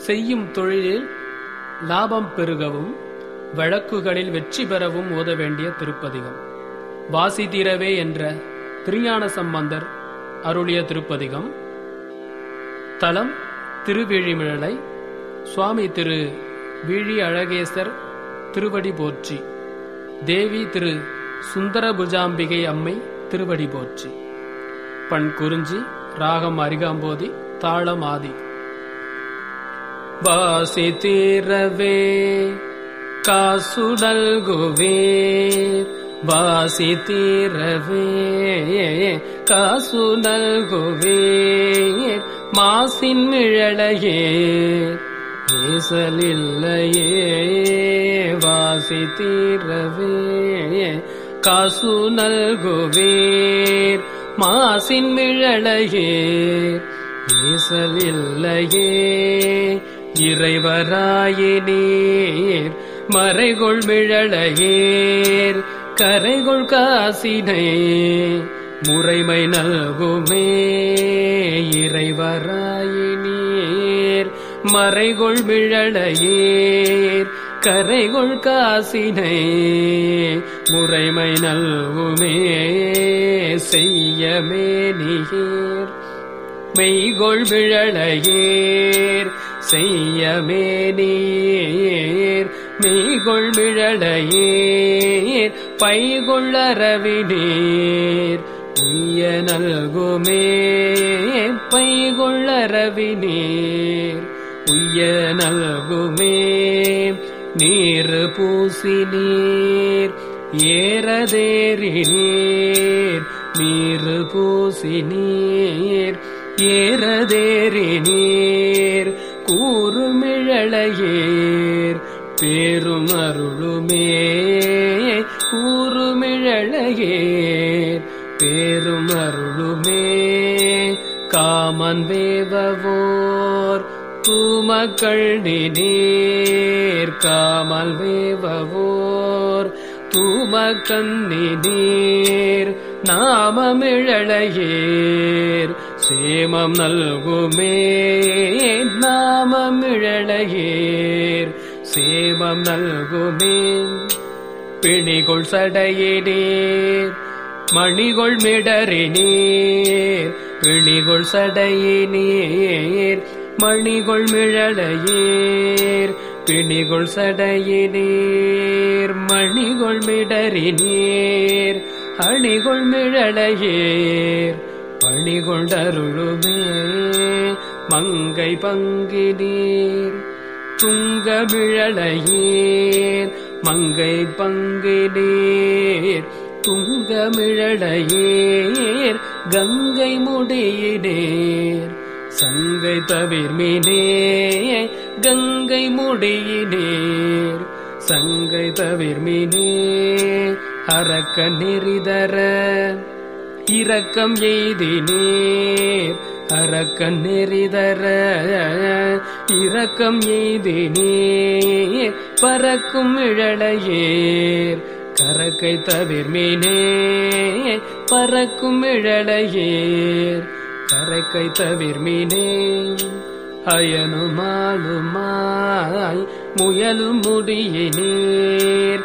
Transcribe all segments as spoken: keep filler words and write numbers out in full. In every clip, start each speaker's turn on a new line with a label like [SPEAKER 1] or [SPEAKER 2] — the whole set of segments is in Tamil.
[SPEAKER 1] செய்யும் தொழிலில் லாபம் பெருகவும் வழக்குகளில் வெற்றி பெறவும் ஓத வேண்டிய திருப்பதிகம். வாசி தீரவே என்ற திருஞான சம்பந்தர் அருளிய திருப்பதிகம். தலம் திருவிழிமிழலை. சுவாமி திரு விழி அழகேசர் திருவடி போற்றி. தேவி திரு சுந்தரபுஜாம்பிகை அம்மை திருவடி போற்றி. பண் குறிஞ்சி, ராகம் அரிகாம்போதி, தாளம் ஆதி. வாசி தீரவே காசுடல் குவேர், வாசி தீரவே காசுடல் குவேர், மாசின் மிழலையேர் ஈசலில்லையே. வாசி தீரவே காசுடல் குவேர், மாசின் மிழலையேர் ஈசலில்லையே. இறைவராயினீர் மறைகொள் மிழலையேர், கரைகொள் காசினை முறைமை நல்குமே. இறைவராயினீர் மறைகொள் மிழலையேர், கரைகொள் காசினை முறைமை நல்குமே. செய்யமே நீர் மெய்கொள் மிழலையேர், செய்யமே நீர் மெய்கொள் மிழலையேர், பைகொள் அரவினீர் உய்ய நல்குமே. பைகொள் அரவினீர் உய்ய நல்குமே. நீர் பூசி நீர் ஏறதேறி நீர், நீர் பூசி நீர் ஏறதேறி நீர், கூறுமிழலையேர் பேரும் அருளுமே. கூறுமிழலையேர் பேரும் அருளுமே. காமன் வேவவோர் தூமக்கள் நீர், காமல் வேவவோர் தூமக்கன்னி நீர், நாமமிழலையேர் சேமம் நல்குமே. நாமமிழலையேர் சேமம் நல்குமே. பிணிகொள் சடையினீர் மணிகொள் மிடறினீர், பிணிகொள் சடையினீர் மணிகொள் மிழலையேர், பிணிகொள் சடையினீர் மணிகொள் மிடறினீர், அணிகொள் மிழலையேர் பணிகொண்டருளுமே. மங்கை பங்கினீர் துங்கமிழலையேர், மங்கை பங்கினீர் துங்கமிழலையேர், கங்கை முடியினேர் சங்கை தவிர்மினே. கங்கை முடியினேர் சங்கை தவிர்மினே. அரக்க நெறிதர இரக்கம் எய்தினீர், அரக்க நெறிதர இரக்கம் எய்தினீர், பறக்கும் மிழலையேர் கரக்கை தவிர்மினே. பறக்கும் மிழலையேர் கரைக்கை தவிர்மினே. அயனுமாலுமாய் முயலும் முடியினீர்,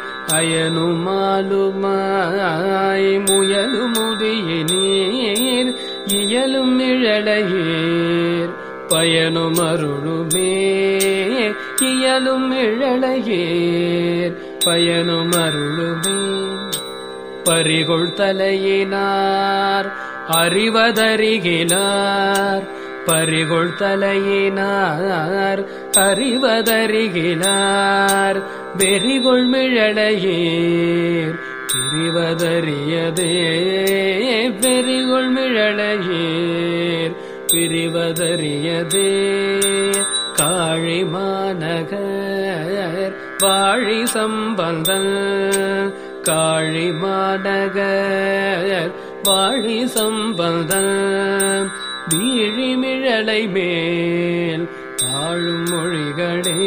[SPEAKER 1] அயனுமாலுமாய் முயலும் முடியினீர், இயலும் மிழலையேர் பயனும் அருளுமே. இயலும் மிழலையேர் பயனும் அருளுமே. பறிகொள் தலையினார் அறிவதறிகிலார், பறிகொள் தலையினார் அறிவதறிகிலார், வெறிகொள் மிழலையேர் பிரிவதறியதே. வெறிகொள் மிழலையேர் பிரிவதறியதே. காழி மாநகர் வாழி சம்பந்தன், காழி மாநகர் வாழி சம்பந்தன், வீழிமிழலை மேல் தாழும் மொழிகளே.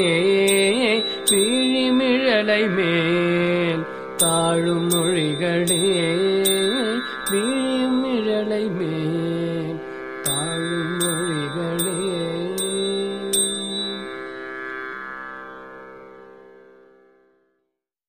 [SPEAKER 1] வீழிமிழலை மேல் தாழும் மொழிகளே.